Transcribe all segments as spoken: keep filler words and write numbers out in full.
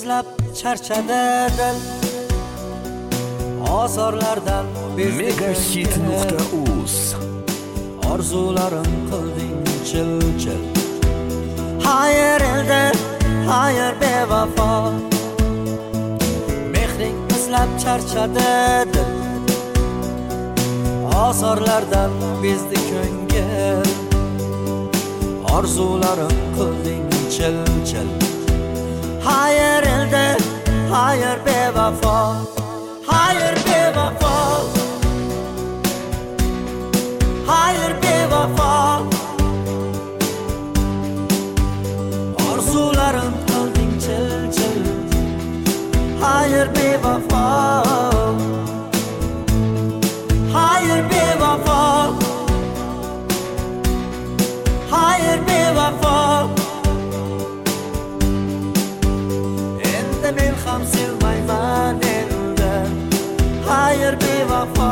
izlab charchadi dil, ozorlardan bezdi Megahit nuqta uz. Orzularim qilding chil-chil. Hayır elde, hayır bevafo, mehring izlab charchadi dil, ozorlardan bezdi ko'ngil. Orzularim qilding chil-chil. Hayır elde, hayır bevafo, hayır bevafo, hayır bevafo. Orzularim qilding chil-chil. Hayır bevafo, hayır bevafo, hayır bevafo. Endi men ham sevmayman endi. Hayır bevafo.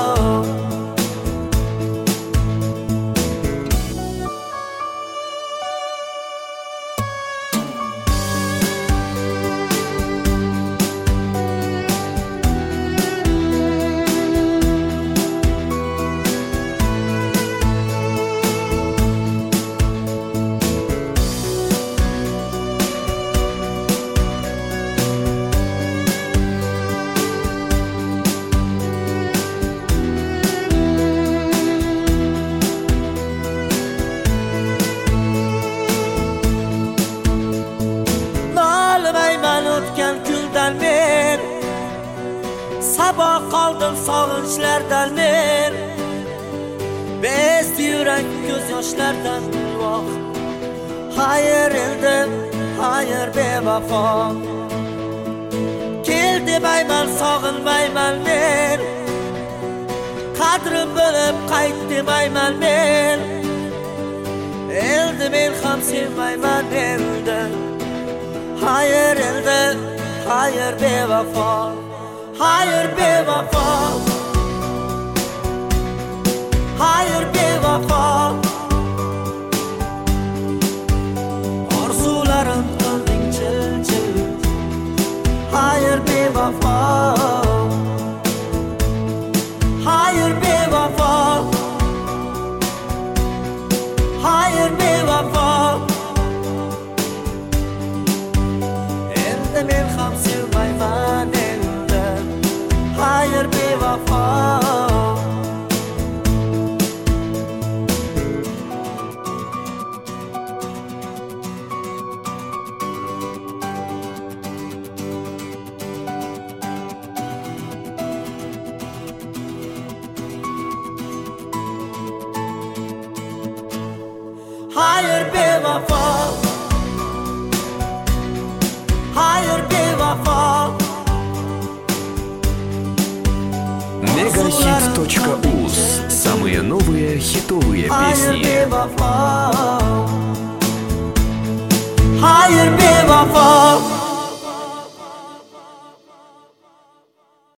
O'tgan kundan men sabah qoldim sog'inchlardan men, bezdi yurak ko'z yoshlardan guvoh. Hayır endi, hayır bevafo, kel demayman sog'inmayman men, qadrim bilib qayt demayman men. Endi men ham sevmayman endi. Hayır elde, hayır bevafo, hayır bevafo, hayır bevafo. Orzularim qilding chil-chil. Hayır bevafo, hayır bevafo, hayır bevafo. Men ham sevmayman endi. Hayır bevafo. Hayır bevafo, hayır bevafo. Megahit точка уз. Самые новые хитовые Hayır песни. bevafo, hayır bevafo.